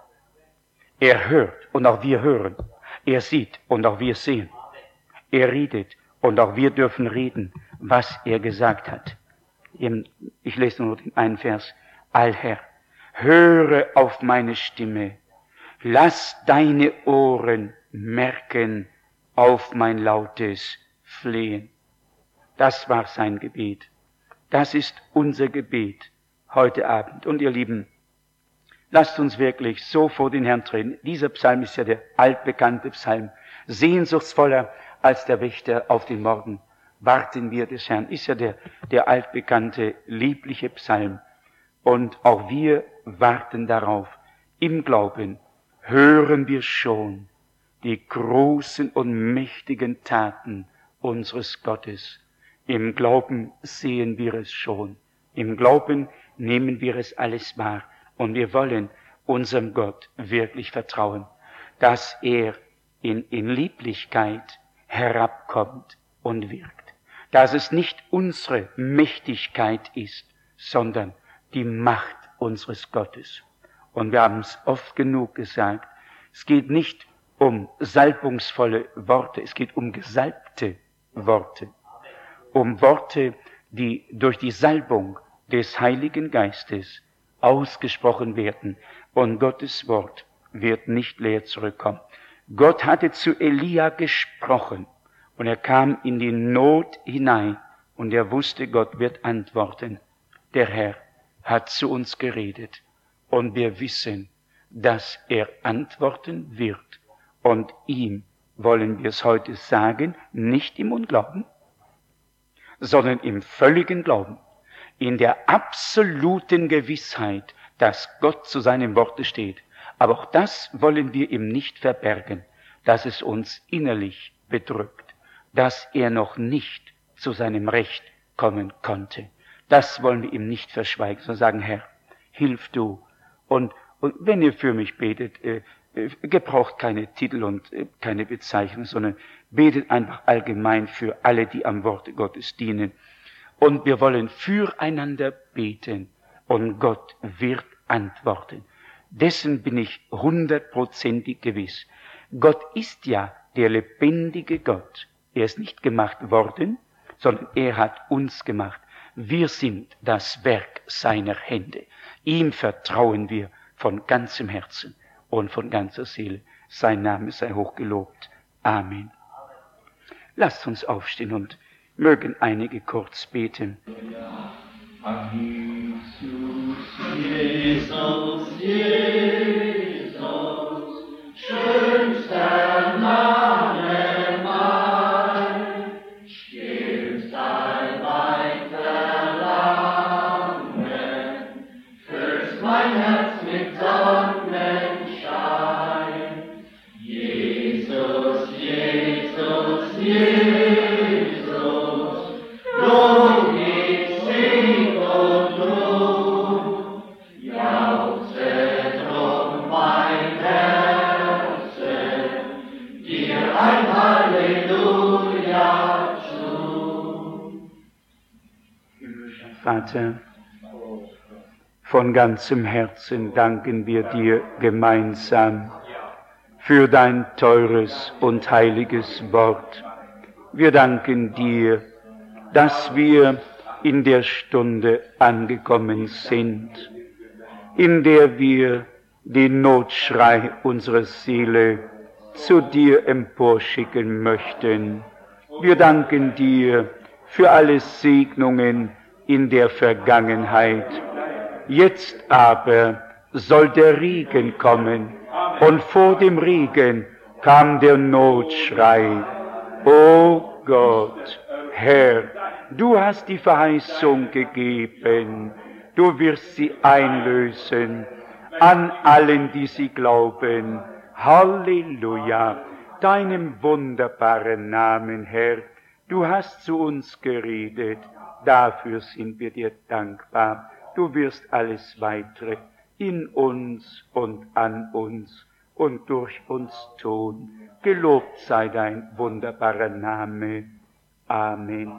Er hört und auch wir hören. Er sieht und auch wir sehen. Er redet und auch wir dürfen reden, was er gesagt hat. Ich lese nur den einen Vers. Allherr, höre auf meine Stimme. Lass deine Ohren merken auf mein lautes Flehen. Das war sein Gebet. Das ist unser Gebet heute Abend. Und ihr Lieben, lasst uns wirklich so vor den Herrn treten. Dieser Psalm ist ja der altbekannte Psalm. Sehnsuchtsvoller als der Wächter auf den Morgen warten wir des Herrn. Ist ja der, der altbekannte, liebliche Psalm. Und auch wir warten darauf. Im Glauben hören wir schon die großen und mächtigen Taten unseres Gottes. Im Glauben sehen wir es schon. Im Glauben nehmen wir es alles wahr. Und wir wollen unserem Gott wirklich vertrauen, dass er in, in Lieblichkeit herabkommt und wirkt. Dass es nicht unsere Mächtigkeit ist, sondern die Macht unseres Gottes. Und wir haben es oft genug gesagt, es geht nicht um salbungsvolle Worte, es geht um gesalbte Worte. Um Worte, die durch die Salbung des Heiligen Geistes ausgesprochen werden. Und Gottes Wort wird nicht leer zurückkommen. Gott hatte zu Elia gesprochen und er kam in die Not hinein und er wusste, Gott wird antworten. Der Herr hat zu uns geredet und wir wissen, dass er antworten wird. Und ihm wollen wir es heute sagen, nicht im Unglauben, sondern im völligen Glauben, in der absoluten Gewissheit, dass Gott zu seinem Worte steht. Aber auch das wollen wir ihm nicht verbergen, dass es uns innerlich bedrückt, dass er noch nicht zu seinem Recht kommen konnte. Das wollen wir ihm nicht verschweigen, sondern sagen, Herr, hilf du. Und, und wenn ihr für mich betet, äh, gebraucht keine Titel und äh, keine Bezeichnung, sondern betet einfach allgemein für alle, die am Worte Gottes dienen. Und wir wollen füreinander beten und Gott wird antworten. Dessen bin ich hundertprozentig gewiss. Gott ist ja der lebendige Gott. Er ist nicht gemacht worden, sondern er hat uns gemacht. Wir sind das Werk seiner Hände. Ihm vertrauen wir von ganzem Herzen und von ganzer Seele. Sein Name sei hochgelobt. Amen. Lasst uns aufstehen und mögen einige kurz beten. Jesus, Jesus, schönster Name mein, stillt allweil Verlangen, füllst mein Herz mit Sonnenschein. Jesus, Jesus, Jesus, Vater, von ganzem Herzen danken wir dir gemeinsam für dein teures und heiliges Wort. Wir danken dir, dass wir in der Stunde angekommen sind, in der wir den Notschrei unserer Seele zu dir emporschicken möchten. Wir danken dir für alle Segnungen in der Vergangenheit. Jetzt aber soll der Regen kommen, und vor dem Regen kam der Notschrei. O Gott, Herr, du hast die Verheißung gegeben, du wirst sie einlösen an allen, die sie glauben. Halleluja, deinem wunderbaren Namen, Herr. Du hast zu uns geredet, dafür sind wir dir dankbar. Du wirst alles Weitere in uns und an uns und durch uns tun. Gelobt sei dein wunderbarer Name. Amen.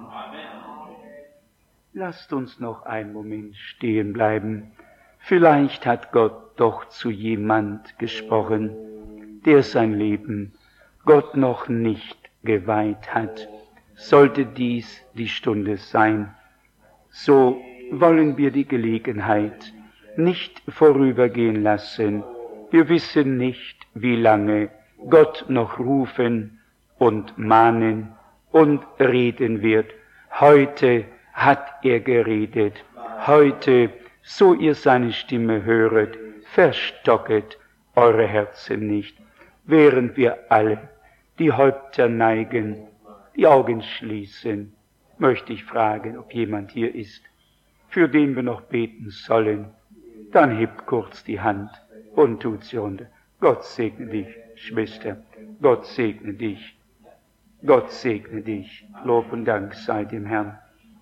Lasst uns noch einen Moment stehen bleiben. Vielleicht hat Gott doch zu jemand gesprochen, der sein Leben Gott noch nicht geweiht hat. Sollte dies die Stunde sein, so wollen wir die Gelegenheit nicht vorübergehen lassen. Wir wissen nicht, wie lange Gott noch rufen und mahnen und reden wird. Heute hat er geredet. Heute, so ihr seine Stimme höret, verstocket eure Herzen nicht. Während wir alle die Häupter neigen, die Augen schließen, möchte ich fragen, ob jemand hier ist, für den wir noch beten sollen. Dann hebt kurz die Hand und tut sie runter. Gott segne dich, Schwester. Gott segne dich. Gott segne dich. Lob und Dank sei dem Herrn.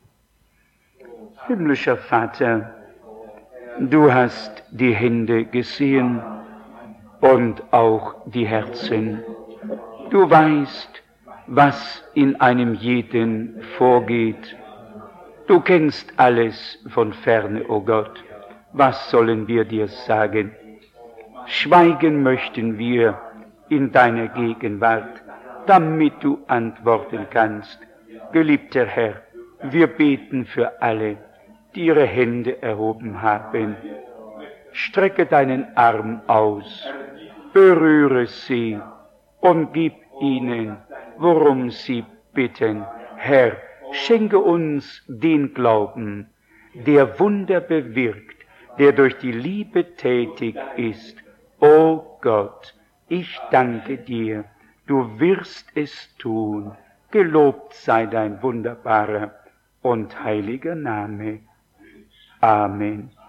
Himmlischer Vater, du hast die Hände gesehen und auch die Herzen. Du weißt, was in einem jeden vorgeht. Du kennst alles von ferne, o Gott. Was sollen wir dir sagen? Schweigen möchten wir in deiner Gegenwart, damit du antworten kannst. Geliebter Herr, wir beten für alle, die ihre Hände erhoben haben. Strecke deinen Arm aus, berühre sie und gib ihnen, worum sie bitten. Herr, schenke uns den Glauben, der Wunder bewirkt, der durch die Liebe tätig ist. O Gott, ich danke dir, du wirst es tun. Gelobt sei dein wunderbarer und heiliger Name. Amen.